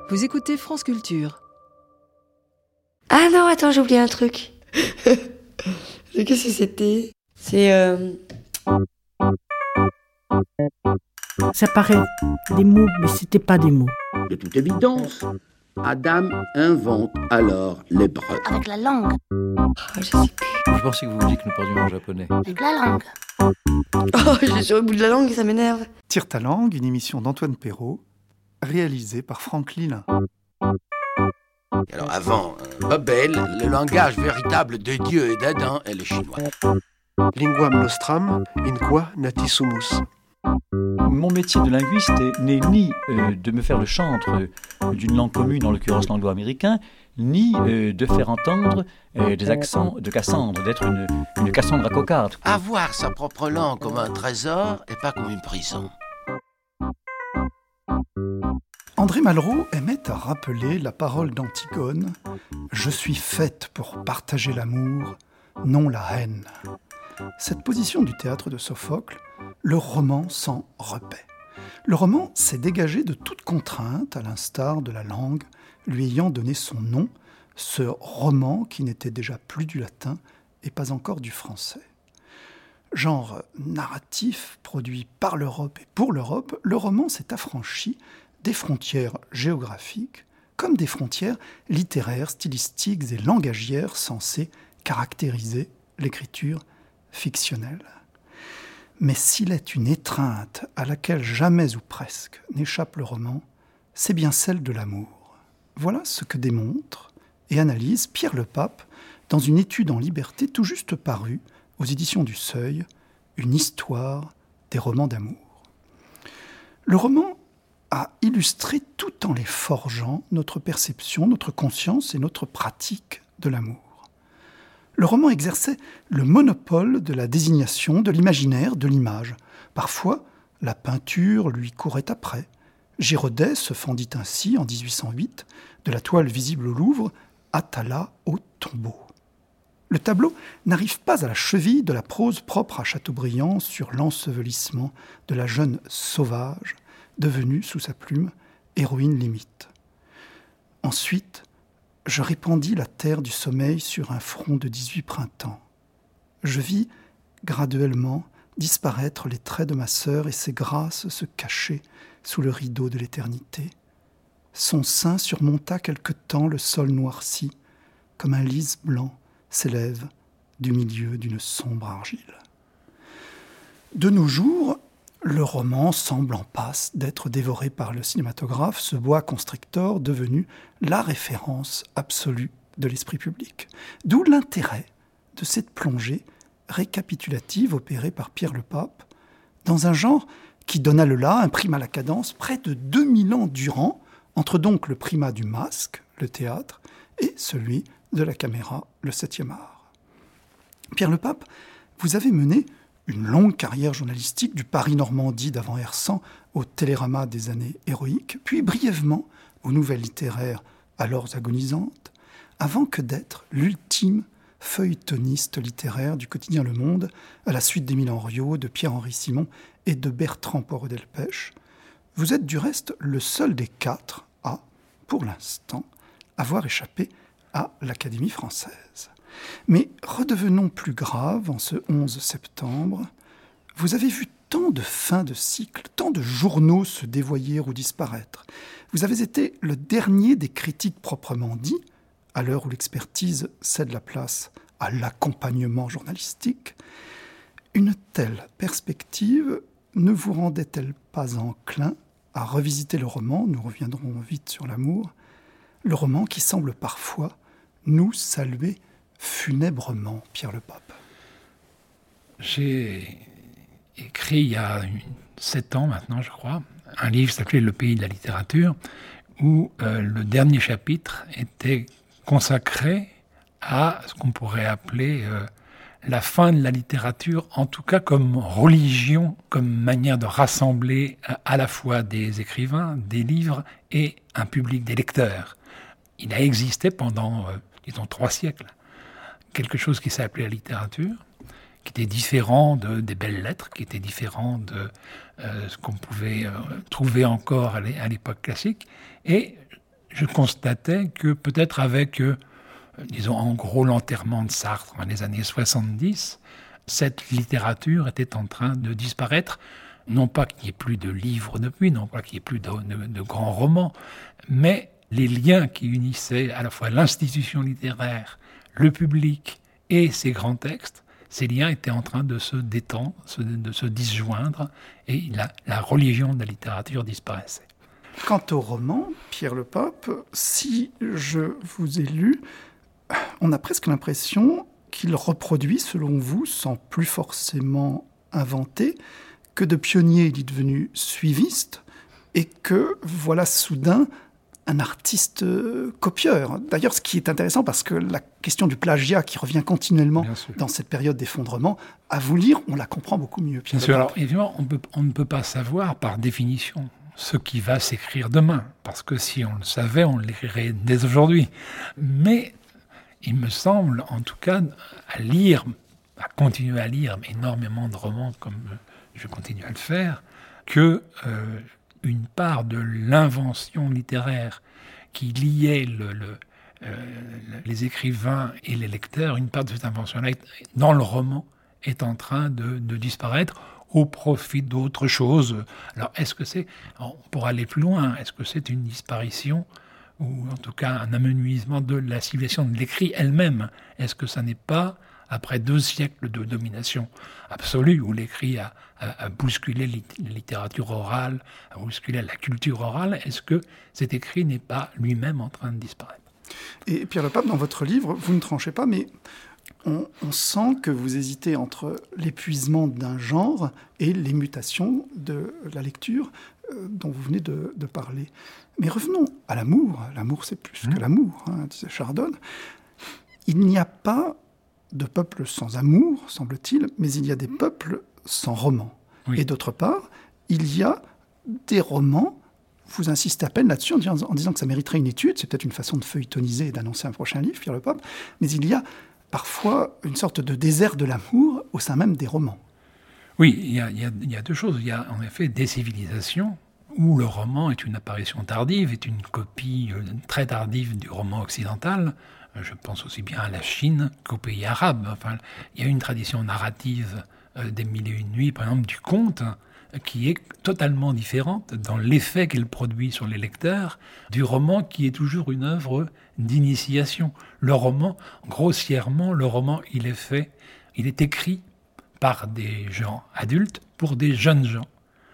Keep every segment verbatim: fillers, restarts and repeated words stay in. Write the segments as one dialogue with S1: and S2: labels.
S1: Vous écoutez France Culture.
S2: Ah non, attends, j'ai oublié un truc. Qu'est-ce que c'était ? C'est... Euh...
S3: Ça paraît des mots, mais c'était pas des mots.
S4: De toute évidence, Adam invente alors l'hébreu.
S5: Avec la langue.
S2: Oh, je sais plus.
S6: Je pensais que vous vouliez que nous parlions en japonais.
S5: Avec la langue.
S2: Oh, j'ai sur le bout de la langue, ça m'énerve.
S7: Tire ta langue, une émission d'Antoine Perrault, réalisée par Franck Lilin.
S8: Alors avant euh, Babel, le langage véritable de Dieu et d'Adam est le chinois.
S9: Linguam nostram, in qua natisumus.
S6: Mon métier de linguiste n'est ni euh, de me faire le chantre d'une langue commune, en l'occurrence l'anglo-américain, ni euh, de faire entendre euh, des accents de Cassandre, d'être une, une Cassandre à cocarde.
S8: Avoir sa propre langue comme un trésor et pas comme une prison.
S7: André Malraux aimait à rappeler la parole d'Antigone « Je suis faite pour partager l'amour, non la haine ». Cette position du théâtre de Sophocle, le roman s'en repaît. Le roman s'est dégagé de toute contrainte, à l'instar de la langue lui ayant donné son nom, ce roman qui n'était déjà plus du latin et pas encore du français. Genre narratif produit par l'Europe et pour l'Europe, le roman s'est affranchi des frontières géographiques comme des frontières littéraires, stylistiques et langagières censées caractériser l'écriture fictionnelle. Mais s'il est une étreinte à laquelle jamais ou presque n'échappe le roman, c'est bien celle de l'amour. Voilà ce que démontre et analyse Pierre Lepape dans une étude en liberté tout juste parue aux éditions du Seuil, une histoire des romans d'amour. Le roman a illustré tout en les forgeant notre perception, notre conscience et notre pratique de l'amour. Le roman exerçait le monopole de la désignation, de l'imaginaire, de l'image. Parfois, la peinture lui courait après. Girodet se fendit ainsi, en dix-huit cent huit, de la toile visible au Louvre, Atala au tombeau. Le tableau n'arrive pas à la cheville de la prose propre à Chateaubriand sur l'ensevelissement de la jeune sauvage, devenue, sous sa plume, héroïne limite. Ensuite, je répandis la terre du sommeil sur un front de dix-huit printemps. Je vis graduellement disparaître les traits de ma sœur et ses grâces se cacher sous le rideau de l'éternité. Son sein surmonta quelque temps le sol noirci, comme un lys blanc s'élève du milieu d'une sombre argile. De nos jours, le roman semble en passe d'être dévoré par le cinématographe, ce boa constrictor devenu la référence absolue de l'esprit public. D'où l'intérêt de cette plongée récapitulative opérée par Pierre Lepape dans un genre qui donna le la, imprima la cadence près de deux mille ans durant, entre donc le primat du masque, le théâtre, et celui de la caméra, le septième art. Pierre Lepape, vous avez mené une longue carrière journalistique du Paris-Normandie d'avant Hersant au Télérama des années héroïques, puis brièvement aux nouvelles littéraires alors agonisantes, avant que d'être l'ultime feuilletoniste littéraire du quotidien Le Monde, à la suite d'Émile Henriot, de Pierre-Henri Simon et de Bertrand Porot-Delpech. Vous êtes du reste le seul des quatre à, pour l'instant, avoir échappé à l'Académie française. Mais redevenons plus graves en ce onze septembre. Vous avez vu tant de fins de cycle, tant de journaux se dévoyer ou disparaître. Vous avez été le dernier des critiques proprement dits, à l'heure où l'expertise cède la place à l'accompagnement journalistique. Une telle perspective ne vous rendait-elle pas enclin à revisiter le roman, nous reviendrons vite sur l'amour, le roman qui semble parfois nous saluer funèbrement, Pierre Lepape?
S10: J'ai écrit il y a sept ans maintenant, je crois, un livre qui s'appelait « Le pays de la littérature », où euh, le dernier chapitre était consacré à ce qu'on pourrait appeler euh, la fin de la littérature, en tout cas comme religion, comme manière de rassembler à, à la fois des écrivains, des livres et un public, des lecteurs. Il a existé pendant, euh, disons, trois siècles, quelque chose qui s'appelait la littérature, qui était différent de, des belles lettres, qui était différent de euh, ce qu'on pouvait euh, trouver encore à l'époque classique. Et je constatais que peut-être avec, euh, disons en gros, l'enterrement de Sartre dans les années soixante-dix, cette littérature était en train de disparaître. Non pas qu'il n'y ait plus de livres depuis, non pas qu'il n'y ait plus de, de, de grands romans, mais les liens qui unissaient à la fois l'institution littéraire, le public et ces grands textes, ces liens étaient en train de se détendre, de se disjoindre, et la, la religion de la littérature disparaissait.
S7: Quant au roman, Pierre Le Pape, si je vous ai lu, on a presque l'impression qu'il reproduit, selon vous, sans plus forcément inventer, que de pionnier il est devenu suiviste, et que voilà soudain un artiste copieur. D'ailleurs, ce qui est intéressant, parce que la question du plagiat qui revient continuellement dans cette période d'effondrement, à vous lire, on la comprend beaucoup mieux. Pierre
S10: Bien sûr, alors évidemment, on, peut, on ne peut pas savoir par définition ce qui va s'écrire demain, parce que si on le savait, on l'écrirait dès aujourd'hui. Mais il me semble, en tout cas, à lire, à continuer à lire énormément de romans comme je continue à le faire, que euh, une part de l'invention littéraire qui liait le, le, euh, les écrivains et les lecteurs, une part de cette invention-là dans le roman est en train de, de disparaître au profit d'autres choses. Alors, est-ce que c'est, pour aller plus loin, est-ce que c'est une disparition ou en tout cas un amenuisement de la civilisation de l'écrit elle-même? Est-ce que ça n'est pas, après deux siècles de domination absolue, où l'écrit a, a, a bousculé la littérature orale, a bousculé la culture orale, est-ce que cet écrit n'est pas lui-même en train de disparaître?
S7: Et Pierre Le Pape, dans votre livre, vous ne tranchez pas, mais on, on sent que vous hésitez entre l'épuisement d'un genre et les mutations de la lecture euh, dont vous venez de, de parler. Mais revenons à l'amour. L'amour, c'est plus mmh. que l'amour, hein, disait Chardon. Il n'y a pas de peuple sans amour, semble-t-il, mais il y a des peuples sans romans. Oui. Et d'autre part, il y a des romans, vous insistez à peine là-dessus en disant, en disant que ça mériterait une étude, c'est peut-être une façon de feuilletoniser et d'annoncer un prochain livre, Pierre Le Pape, mais il y a parfois une sorte de désert de l'amour au sein même des romans.
S10: Oui, il y a, il y a, il y a deux choses. Il y a en effet des civilisations où le roman est une apparition tardive, est une copie très tardive du roman occidental. Je pense aussi bien à la Chine qu'aux pays arabes. Enfin, il y a une tradition narrative euh, des Mille et Une Nuits, par exemple, du conte, qui est totalement différente dans l'effet qu'elle produit sur les lecteurs du roman, qui est toujours une œuvre d'initiation. Le roman, grossièrement, le roman, il est fait, il est écrit par des gens adultes pour des jeunes gens,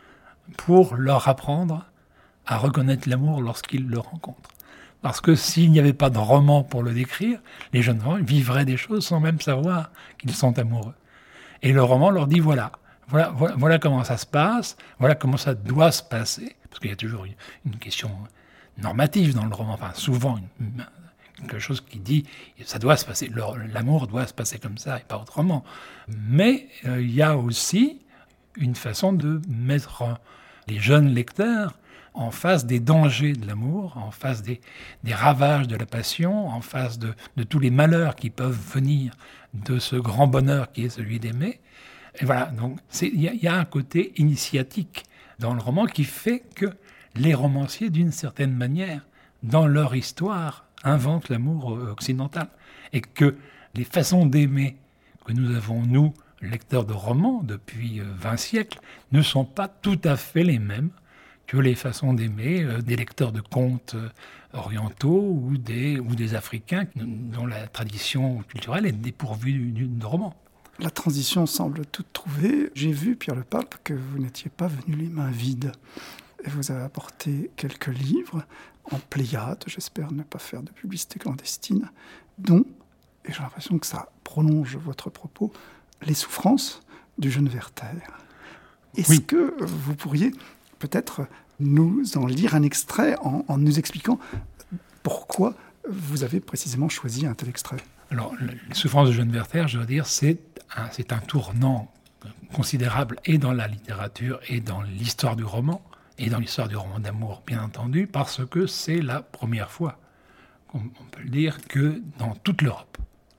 S10: pour leur apprendre à reconnaître l'amour lorsqu'ils le rencontrent. Parce que s'il n'y avait pas de roman pour le décrire, les jeunes gens vivraient des choses sans même savoir qu'ils sont amoureux. Et le roman leur dit voilà, voilà, voilà, voilà comment ça se passe, voilà comment ça doit se passer. Parce qu'il y a toujours une, une question normative dans le roman, enfin souvent une, quelque chose qui dit ça doit se passer, l'amour doit se passer comme ça et pas autrement. Mais euh, il y a aussi une façon de mettre les jeunes lecteurs en face des dangers de l'amour, en face des, des ravages de la passion, en face de, de tous les malheurs qui peuvent venir de ce grand bonheur qui est celui d'aimer. Et voilà, donc il y, y a un côté initiatique dans le roman qui fait que les romanciers, d'une certaine manière, dans leur histoire, inventent l'amour occidental. Et que les façons d'aimer que nous avons, nous, lecteurs de romans, depuis vingt siècles, ne sont pas tout à fait les mêmes que les façons d'aimer euh, des lecteurs de contes euh, orientaux ou des, ou des Africains dont la tradition culturelle est dépourvue de romans.
S7: La transition semble toute trouvée. J'ai vu, Pierre Le Pape, que vous n'étiez pas venu les mains vides. Et vous avez apporté quelques livres en Pléiade, j'espère ne pas faire de publicité clandestine, dont, et j'ai l'impression que ça prolonge votre propos, Les souffrances du jeune Werther. Est-ce oui. que vous pourriez peut-être nous en lire un extrait en, en nous expliquant pourquoi vous avez précisément choisi un tel extrait?
S10: Alors, Les souffrances de jeune Werther, je veux dire, c'est un, c'est un tournant considérable et dans la littérature et dans l'histoire du roman, et dans l'histoire du roman d'amour, bien entendu, parce que c'est la première fois, on, on peut le dire, que dans toute l'Europe,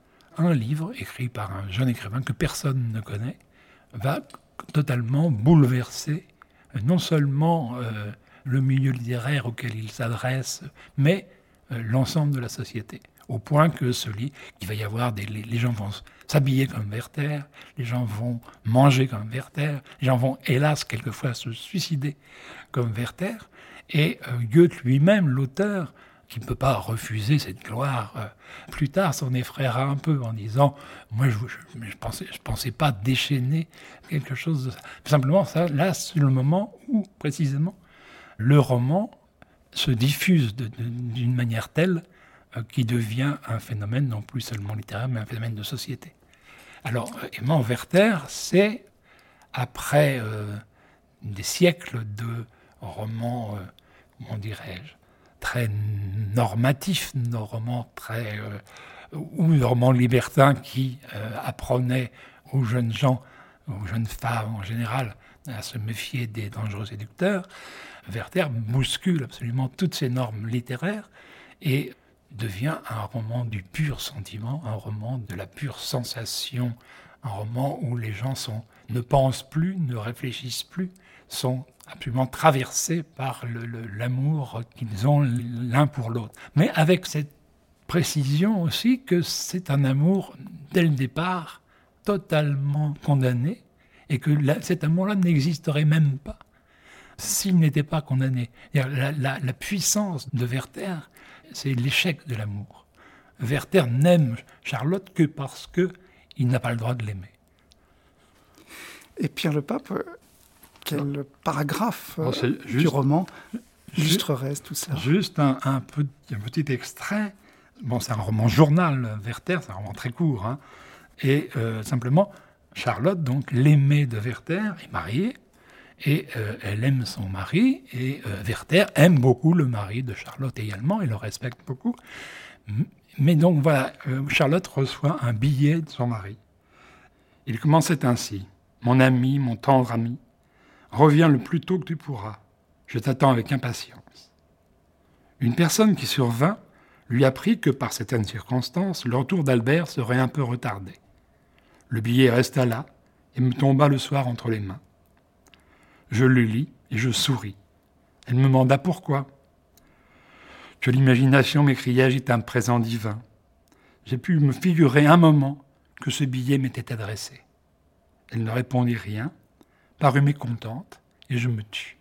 S10: un livre écrit par un jeune écrivain que personne ne connaît va totalement bouleverser non seulement euh, le milieu littéraire auquel il s'adresse, mais euh, l'ensemble de la société. Au point que ce lit, il va y avoir des, les, les gens vont s'habiller comme Werther, les gens vont manger comme Werther, les gens vont hélas quelquefois se suicider comme Werther. Et euh, Goethe lui-même, l'auteur, qui ne peut pas refuser cette gloire, euh, plus tard s'en effraiera un peu en disant « Moi, je ne je pensais, je pensais pas déchaîner quelque chose de ça. » Simplement, ça, là, c'est le moment où, précisément, le roman se diffuse de, de, d'une manière telle euh, qu'il devient un phénomène non plus seulement littéraire, mais un phénomène de société. Alors, Aimant Werther, c'est, après euh, des siècles de romans, euh, comment dirais-je, très normatifs, nos romans très... Euh, ou des romans libertins qui euh, apprenaient aux jeunes gens, aux jeunes femmes en général, à se méfier des dangereux séducteurs, Werther bouscule absolument toutes ces normes littéraires et devient un roman du pur sentiment, un roman de la pure sensation, un roman où les gens sont, ne pensent plus, ne réfléchissent plus, sont absolument traversés par le, le, l'amour qu'ils ont l'un pour l'autre. Mais avec cette précision aussi que c'est un amour, dès le départ, totalement condamné, et que la, cet amour-là n'existerait même pas s'il n'était pas condamné. La, la, la puissance de Werther, c'est l'échec de l'amour. Werther n'aime Charlotte que parce qu'il n'a pas le droit de l'aimer.
S7: Et Pierre le Pape, quel paragraphe
S10: oh,
S7: euh,
S10: juste,
S7: du roman illustrerait tout ça?
S10: Juste un, un, petit, un petit extrait. Bon, c'est un roman journal, Werther, c'est un roman très court. Hein. Et euh, simplement, Charlotte, donc l'aimée de Werther, est mariée. Et euh, elle aime son mari, et euh, Werther aime beaucoup le mari de Charlotte également, et le respecte beaucoup. Mais donc voilà, euh, Charlotte reçoit un billet de son mari. Il commençait ainsi. « Mon ami, mon tendre ami, reviens le plus tôt que tu pourras. Je t'attends avec impatience. » Une personne qui survint lui apprit que par certaines circonstances, le retour d'Albert serait un peu retardé. Le billet resta là et me tomba le soir entre les mains. Je le lis et je souris. Elle me demanda pourquoi. Que l'imagination, m'écriai-je, est un présent divin. J'ai pu me figurer un moment que ce billet m'était adressé. Elle ne répondit rien, parut mécontente, et je me tus.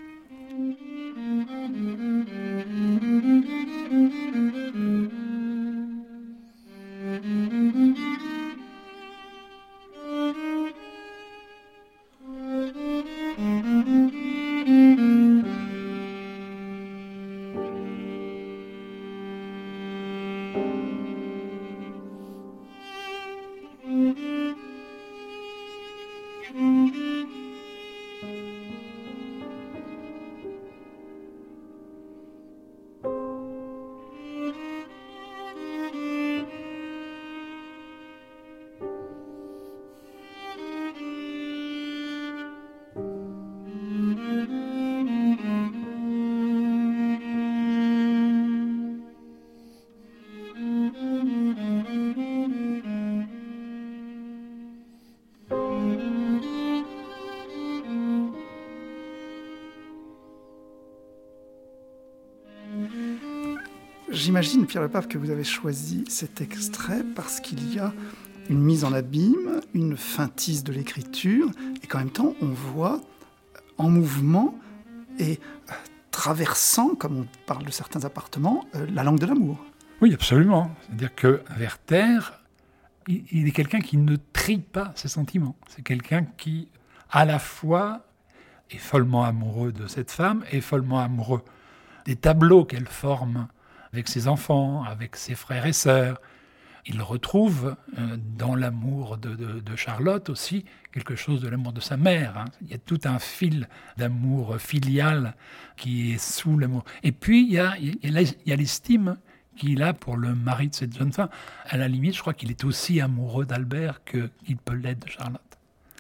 S7: J'imagine, Pierre le Pape, que vous avez choisi cet extrait parce qu'il y a une mise en abîme, une feintise de l'écriture, et qu'en même temps, on voit en mouvement et euh, traversant, comme on parle de certains appartements, euh, la langue de l'amour.
S10: Oui, absolument. C'est-à-dire que Werther, il, il est quelqu'un qui ne trie pas ses sentiments. C'est quelqu'un qui, à la fois, est follement amoureux de cette femme et follement amoureux des tableaux qu'elle forme avec ses enfants, avec ses frères et sœurs. Il retrouve euh, dans l'amour de, de, de Charlotte aussi quelque chose de l'amour de sa mère. Hein. Il y a tout un fil d'amour filial qui est sous l'amour. Et puis, il y a, il y a, il y a l'estime qu'il a pour le mari de cette jeune femme. À la limite, je crois qu'il est aussi amoureux d'Albert que, qu'il peut l'être de Charlotte.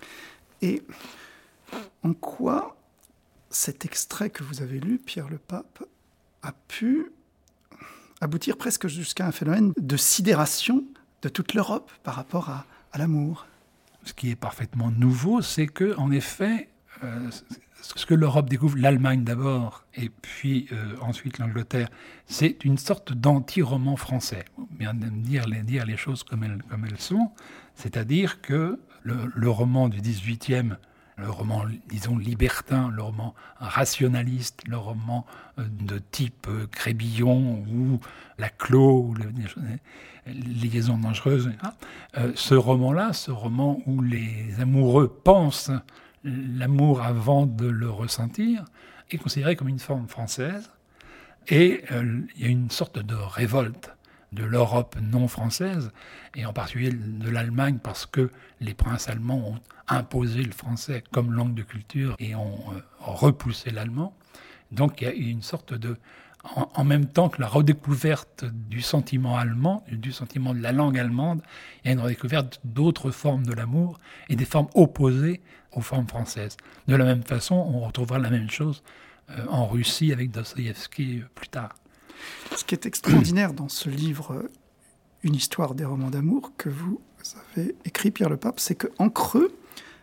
S7: Et en quoi cet extrait que vous avez lu, Pierre le Pape, a pu aboutir presque jusqu'à un phénomène de sidération de toute l'Europe par rapport à, à l'amour?
S10: Ce qui est parfaitement nouveau, c'est que, en effet, euh, ce que l'Europe découvre, l'Allemagne d'abord, et puis euh, ensuite l'Angleterre, c'est une sorte d'anti-roman français. Bien dire les, dire les choses comme elles, comme elles sont, c'est-à-dire que le, le roman du dix-huitième, le roman, disons, libertin, le roman rationaliste, le roman euh, de type euh, Crébillon ou Laclos, ou le, les liaisons dangereuses, hein, euh, ce roman-là, ce roman où les amoureux pensent l'amour avant de le ressentir, est considéré comme une forme française. Et euh, il y a une sorte de révolte de l'Europe non française, et en particulier de l'Allemagne, parce que les princes allemands ont imposé le français comme langue de culture et ont euh, repoussé l'allemand. Donc il y a une sorte de... En, en même temps que la redécouverte du sentiment allemand, du sentiment de la langue allemande, il y a une redécouverte d'autres formes de l'amour et des formes opposées aux formes françaises. De la même façon, on retrouvera la même chose euh, en Russie avec Dostoïevski euh, plus tard.
S7: Ce qui est extraordinaire dans ce livre, Une histoire des romans d'amour, que vous avez écrit, Pierre Le Pape, c'est qu'en creux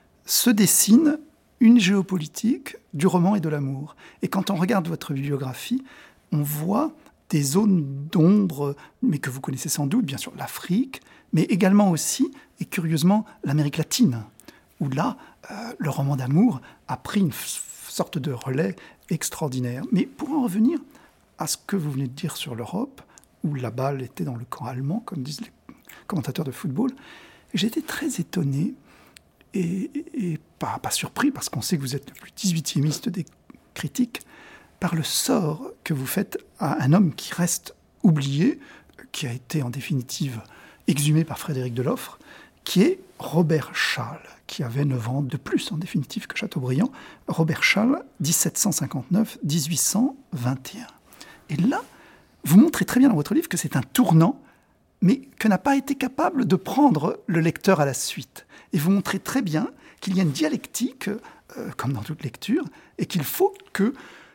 S7: se dessine une géopolitique du roman et de l'amour. Et quand on regarde votre bibliographie, on voit des zones d'ombre, mais que vous connaissez sans doute, bien sûr, l'Afrique, mais également aussi, et curieusement, l'Amérique latine, où là, euh, le roman d'amour a pris une f- sorte de relais extraordinaire. Mais pour en revenir à ce que vous venez de dire sur l'Europe, où la balle était dans le camp allemand, comme disent les commentateurs de football, j'ai été très étonné et, et, et pas, pas surpris, parce qu'on sait que vous êtes le plus dix-huitiémiste des critiques, par le sort que vous faites à un homme qui reste oublié, qui a été en définitive exhumé par Frédéric Deloffre, qui est Robert Schall, qui avait neuf ans de plus en définitive que Chateaubriand. Robert Schall, dix-sept cent cinquante-neuf à dix-huit cent vingt et un. Et là, vous montrez très bien dans votre livre que c'est un tournant, mais que n'a pas été capable de prendre le lecteur à la suite. Et vous montrez très bien qu'il y a une dialectique, euh, comme dans toute lecture, et qu'il faut que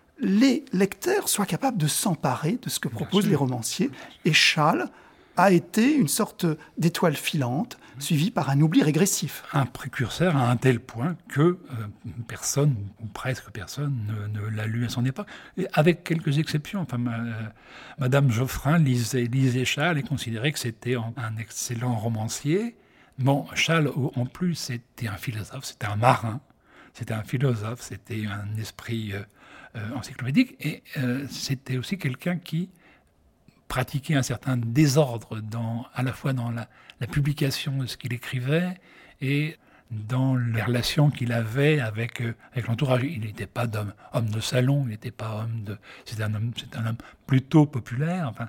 S7: les lecteurs soient capables de s'emparer de ce que proposent les romanciers. Et Schall a été une sorte d'étoile filante, suivie par un oubli régressif.
S10: Un précurseur à un tel point que euh, personne, ou presque personne, ne, ne l'a lu à son époque, et avec quelques exceptions. Enfin, ma, euh, Madame Geoffrin lisait, lisait Schall et considérait que c'était un, un excellent romancier. Bon, Schall, en plus, c'était un philosophe, c'était un marin, c'était un philosophe, c'était un esprit euh, euh, encyclopédique, et euh, c'était aussi quelqu'un qui pratiquait un certain désordre dans, à la fois dans la, la publication de ce qu'il écrivait et dans les relations qu'il avait avec, euh, avec l'entourage. Il n'était pas d'homme, homme de salon, il n'était pas homme de... C'était un homme, c'était un homme plutôt populaire. Enfin,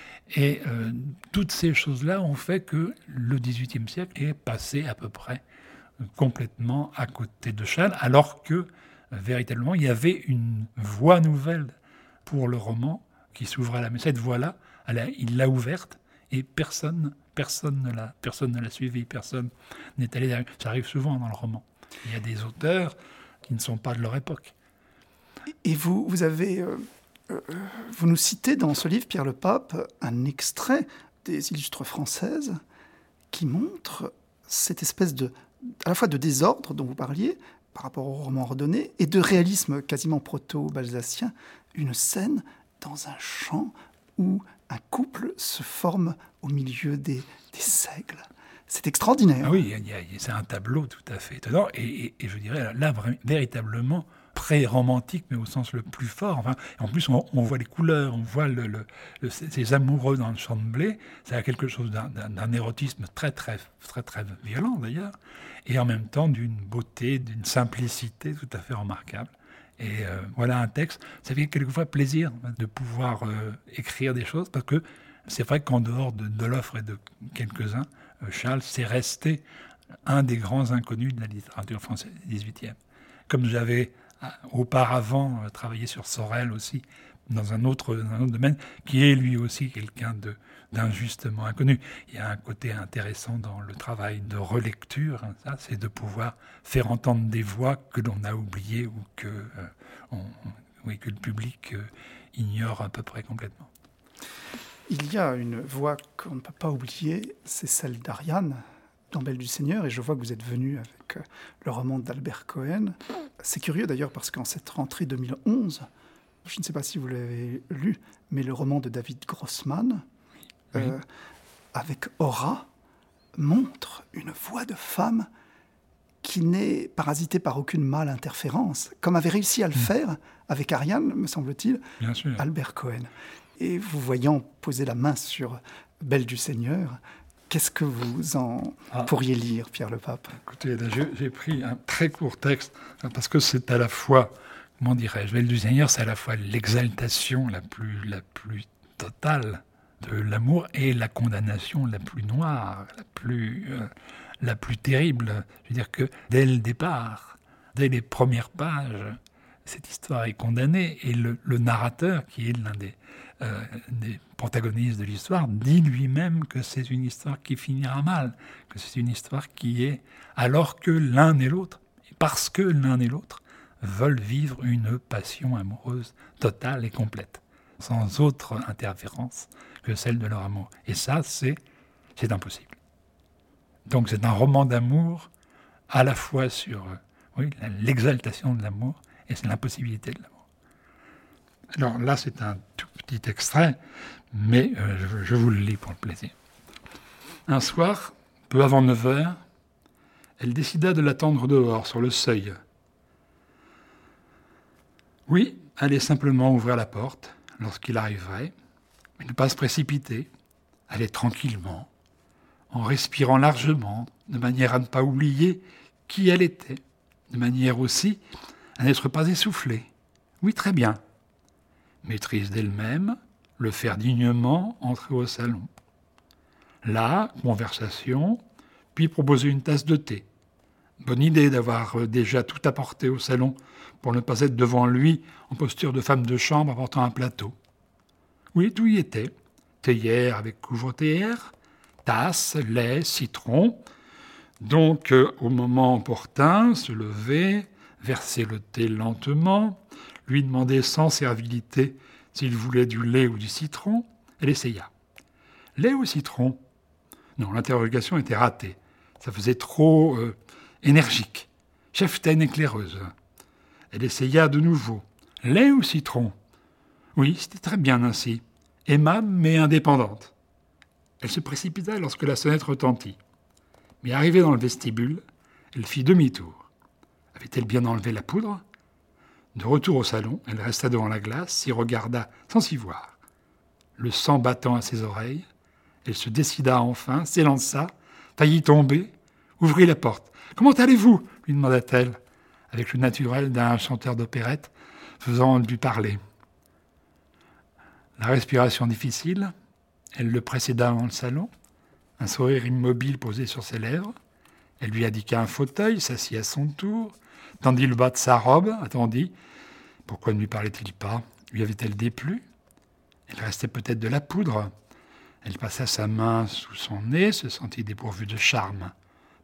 S10: et euh, toutes ces choses-là ont fait que le dix-huitième siècle est passé à peu près complètement à côté de Schall, alors que euh, véritablement il y avait une voie nouvelle pour le roman qui s'ouvrait à la... Mais cette voie-là, il l'a ouverte et personne, personne ne l'a, personne ne l'a suivi, personne n'est allé derrière. Ça arrive souvent dans le roman. Il y a des auteurs qui ne sont pas de leur époque.
S7: Et vous, vous avez, euh, euh, vous nous citez dans ce livre, Pierre Le Pape, un extrait des Illustres françaises qui montre cette espèce de, à la fois de désordre dont vous parliez par rapport au roman ordonné et de réalisme quasiment proto-balsacien, une scène dans un champ où un couple se forme au milieu des, des seigles. C'est extraordinaire.
S10: Ah oui, il y a, c'est un tableau tout à fait étonnant. Et, et, et je dirais, là, véritablement pré-romantique, mais au sens le plus fort. Enfin, en plus, on, on voit les couleurs, on voit le, le, le, ces amoureux dans le champ de blé. Ça a quelque chose d'un, d'un, d'un érotisme très, très, très, très violent, d'ailleurs. Et en même temps, d'une beauté, d'une simplicité tout à fait remarquable. Et euh, voilà un texte. Ça fait quelquefois plaisir de pouvoir euh, écrire des choses, parce que c'est vrai qu'en dehors de, de l'offre et de quelques-uns, euh, Schall, c'est resté un des grands inconnus de la littérature française du dix-huitième. Comme j'avais euh, auparavant euh, travaillé sur Sorel aussi, dans un autre, dans un autre domaine, qui est lui aussi quelqu'un de, d'injustement inconnu. Il y a un côté intéressant dans le travail de relecture, hein, ça, c'est de pouvoir faire entendre des voix que l'on a oubliées ou que, euh, on, oui, que le public euh, ignore à peu près complètement.
S7: Il y a une voix qu'on ne peut pas oublier, c'est celle d'Ariane, dans Belle du Seigneur, et je vois que vous êtes venu avec le roman d'Albert Cohen. C'est curieux d'ailleurs parce qu'en cette rentrée deux mille onze, je ne sais pas si vous l'avez lu, mais le roman de David Grossman, oui. euh, avec Aura, montre une voix de femme qui n'est parasitée par aucune mâle interférence, comme avait réussi à le faire avec Ariane, me semble-t-il,
S10: Bien sûr.
S7: Albert Cohen. Et vous voyant poser la main sur Belle du Seigneur, qu'est-ce que vous en ah. pourriez lire, Pierre le Pape ?
S10: Écoutez, là, j'ai, j'ai pris un très court texte, parce que c'est à la fois, comment dirais-je, Belle du Seigneur, c'est à la fois l'exaltation la plus, la plus totale de l'amour et la condamnation la plus noire, la plus, euh, la plus terrible. Je veux dire que dès le départ, dès les premières pages, cette histoire est condamnée, et le, le narrateur, qui est l'un des, euh, des protagonistes de l'histoire, dit lui-même que c'est une histoire qui finira mal, que c'est une histoire qui est... Alors que l'un et l'autre, parce que l'un et l'autre, veulent vivre une passion amoureuse totale et complète, sans autre interférence que celle de leur amour. Et ça, c'est, c'est impossible. Donc c'est un roman d'amour à la fois sur euh, oui, l'exaltation de l'amour et c'est l'impossibilité de l'amour. Alors là, c'est un tout petit extrait, mais euh, je, je vous le lis pour le plaisir. Un soir, peu avant neuf heures, elle décida de l'attendre dehors, sur le seuil. Oui, aller simplement ouvrir la porte lorsqu'il arriverait, mais ne pas se précipiter, aller tranquillement, en respirant largement, de manière à ne pas oublier qui elle était, de manière aussi à n'être pas essoufflée. Oui, très bien. Maîtrise d'elle-même, le faire dignement, entrer au salon. Là, conversation, puis proposer une tasse de thé. Bonne idée d'avoir déjà tout apporté au salon pour ne pas être devant lui en posture de femme de chambre apportant un plateau. Oui, tout y était. Théière avec couvre-théière, tasse, lait, citron. Donc, euh, au moment opportun, se lever, verser le thé lentement, lui demander sans servilité s'il voulait du lait ou du citron. Elle essaya. Lait ou citron ? Non, l'interrogation était ratée. Ça faisait trop euh, énergique. Cheftaine éclaireuse. Elle essaya de nouveau. Lait ou citron ? Oui, c'était très bien ainsi. Aimable mais indépendante. Elle se précipita lorsque la sonnette retentit. Mais arrivée dans le vestibule, elle fit demi-tour. Avait-elle bien enlevé la poudre ? De retour au salon, elle resta devant la glace, s'y regarda sans s'y voir. Le sang battant à ses oreilles, elle se décida enfin, s'élança, faillit tomber, ouvrit la porte. « Comment allez-vous » lui demanda-t-elle, avec le naturel d'un chanteur d'opérette, faisant lui parler. La respiration difficile, elle le précéda dans le salon, un sourire immobile posé sur ses lèvres. Elle lui indiqua un fauteuil, s'assit à son tour, tendit le bas de sa robe, attendit. Pourquoi ne lui parlait-il pas ? Lui avait-elle déplu ? Il restait peut-être de la poudre. Elle passa sa main sous son nez, se sentit dépourvue de charme. Parler ?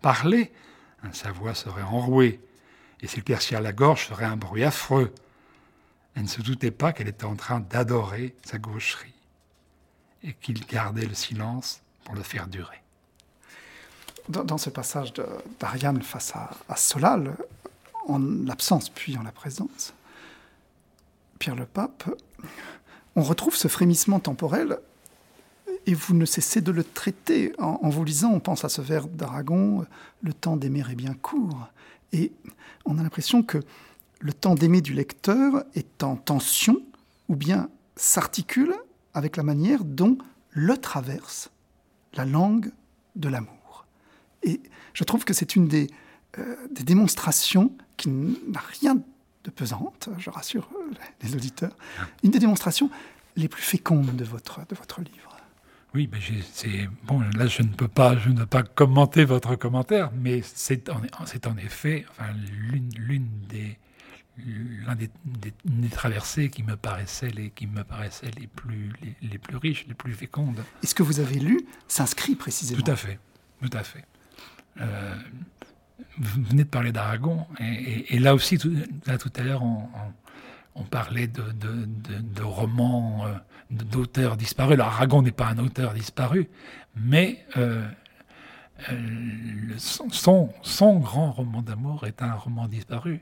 S10: Sa voix serait enrouée, et s'éclaircir la gorge ferait un bruit affreux. Elle ne se doutait pas qu'elle était en train d'adorer sa gaucherie, et qu'il gardait le silence pour le faire durer.
S7: Dans, dans ce passage de, d'Ariane face à, à Solal, en l'absence puis en la présence, Pierre le Pape, on retrouve ce frémissement temporel et vous ne cessez de le traiter. En, en vous lisant, on pense à ce vers d'Aragon, « Le temps d'aimer est bien court ». Et on a l'impression que le temps d'aimer du lecteur est en tension ou bien s'articule avec la manière dont le traverse la langue de l'amour. Et je trouve que c'est une des, euh, des démonstrations qui n'a rien de pesante, je rassure les auditeurs, une des démonstrations les plus fécondes de votre, de votre livre.
S10: Oui, mais j'ai, c'est bon. Là, je ne peux pas, je ne peux pas commenter votre commentaire, mais c'est en, c'est en effet, enfin, l'une, l'une des, l'un des, des, des traversées qui me paraissaient les, qui me paraissaient les plus, les, les plus riches, les plus fécondes.
S7: Et ce que vous avez lu s'inscrit précisément.
S10: Tout à fait, tout à fait. Euh, vous venez de parler d'Aragon, et, et, et là aussi, tout, là tout à l'heure, on, on, on parlait de, de, de, de romans, euh, d'auteurs disparus. Alors, Aragon n'est pas un auteur disparu, mais euh, euh, le, son, son grand roman d'amour est un roman disparu.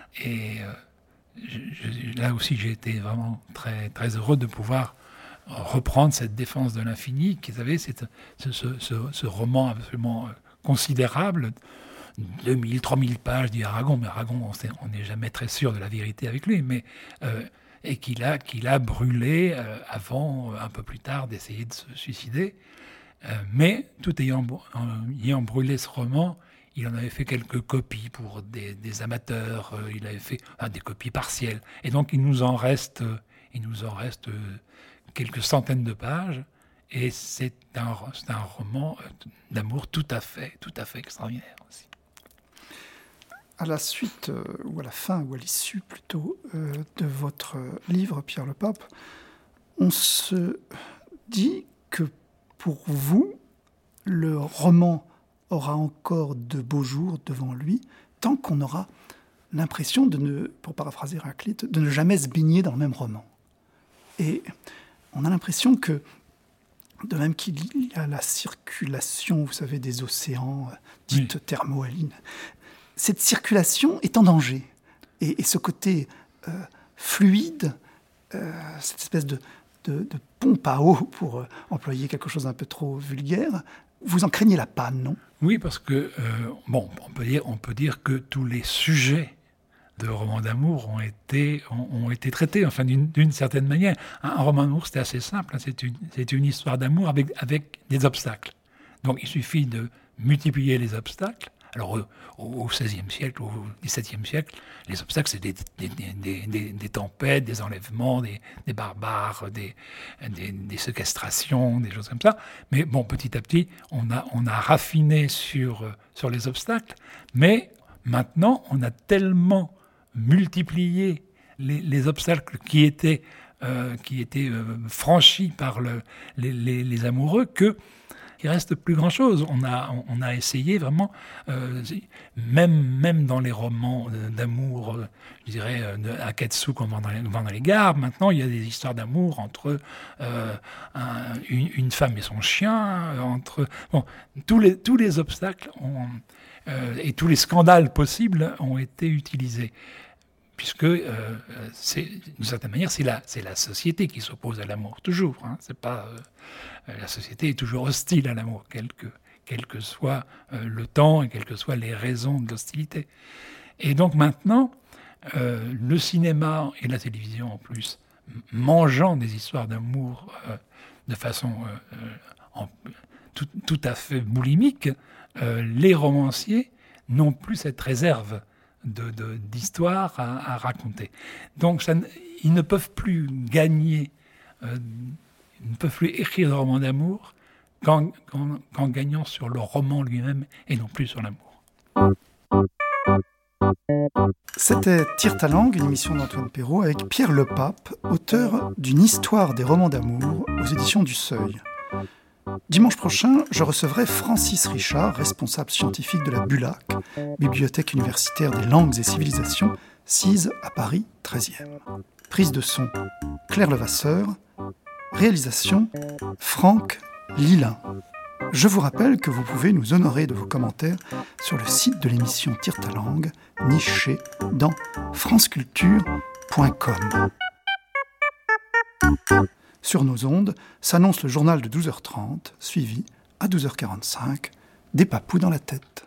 S10: Et euh, je, je, là aussi, j'ai été vraiment très, très heureux de pouvoir reprendre cette défense de l'infini, qui avait ce, ce, ce, ce roman absolument considérable, deux mille, trois mille pages, dit Aragon, mais Aragon, on n'est jamais très sûr de la vérité avec lui, mais, euh, et qu'il a, qu'il a brûlé euh, avant, un peu plus tard, d'essayer de se suicider. Euh, mais tout ayant, euh, ayant brûlé ce roman, il en avait fait quelques copies pour des, des amateurs, euh, il avait fait ah, des copies partielles. Et donc il nous en reste, euh, il nous en reste euh, quelques centaines de pages, et c'est un, c'est un roman d'amour tout à fait, tout à fait extraordinaire aussi.
S7: À la suite, euh, ou à la fin, ou à l'issue plutôt, euh, de votre livre, Pierre le Pape, on se dit que pour vous, le roman aura encore de beaux jours devant lui, tant qu'on aura l'impression de ne, pour paraphraser Héraclite, de ne jamais se baigner dans le même roman. Et on a l'impression que, de même qu'il y a la circulation, vous savez, des océans, dite oui. thermohaline, cette circulation est en danger. Et, et ce côté euh, fluide, euh, cette espèce de, de, de pompe à eau, pour euh, employer quelque chose d'un peu trop vulgaire, vous en craignez la panne, non ?
S10: Oui, parce que, euh, bon, on peut dire, on peut dire que tous les sujets de romans d'amour ont été, ont, ont été traités, enfin, d'une, d'une certaine manière. Un, un roman d'amour, c'est assez simple, hein, c'est, une, c'est une histoire d'amour avec, avec des obstacles. Donc, il suffit de multiplier les obstacles. Alors, au seizième siècle, au dix-septième siècle, les obstacles, c'est des, des, des, des, des tempêtes, des enlèvements, des, des barbares, des, des, des séquestrations, des choses comme ça. Mais bon, petit à petit, on a, on a raffiné sur, sur les obstacles. Mais maintenant, on a tellement multiplié les, les obstacles qui étaient, euh, qui étaient euh, franchis par le, les, les, les amoureux que il reste plus grand-chose. On a, on a essayé vraiment, euh, même, même dans les romans d'amour, euh, je dirais, euh, de Akatsu qu'on vend dans les, vend dans les gares, maintenant il y a des histoires d'amour entre euh, un, une, une femme et son chien, entre... Bon, tous les, tous les obstacles ont, euh, et tous les scandales possibles ont été utilisés. Puisque, euh, c'est, d'une certaine manière, c'est la, c'est la société qui s'oppose à l'amour, toujours. Hein. C'est pas, euh, la société est toujours hostile à l'amour, quel que, quel que soit euh, le temps et quelles que soient les raisons de l'hostilité. Et donc maintenant, euh, le cinéma et la télévision, en plus, mangeant des histoires d'amour euh, de façon euh, en, tout, tout à fait boulimique, euh, les romanciers n'ont plus cette réserve De, de, d'histoire à, à raconter. Donc, ça, ils ne peuvent plus gagner, euh, ils ne peuvent plus écrire de romans d'amour qu'en, qu'en, qu'en gagnant sur le roman lui-même et non plus sur l'amour.
S7: C'était Tire ta langue, une émission d'Antoine Perrault avec Pierre le Pape, auteur d'une histoire des romans d'amour aux éditions du Seuil. Dimanche prochain, je recevrai Francis Richard, responsable scientifique de la BULAC, Bibliothèque universitaire des langues et civilisations, sise à Paris treizième. Prise de son, Claire Levasseur. Réalisation, Franck Lilin. Je vous rappelle que vous pouvez nous honorer de vos commentaires sur le site de l'émission Tire ta langue, niché dans franceculture point com. Sur nos ondes s'annonce le journal de douze heures trente, suivi, à douze heures quarante-cinq, des papous dans la tête.